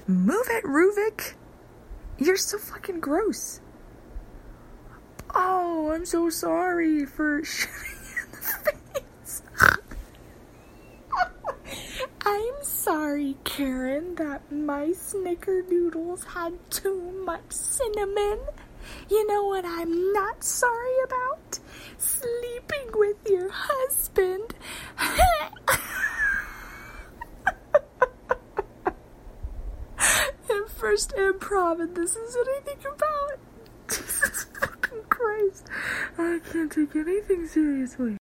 Move it, Ruvik. You're so fucking gross. Oh, I'm so sorry for shooting you in the face. I'm sorry, Karen, that my snickerdoodles had too much cinnamon. You know what I'm not sorry about? Sleeping with your husband. And first improv, and this is what I think about. Jesus fucking Christ. I can't take anything seriously.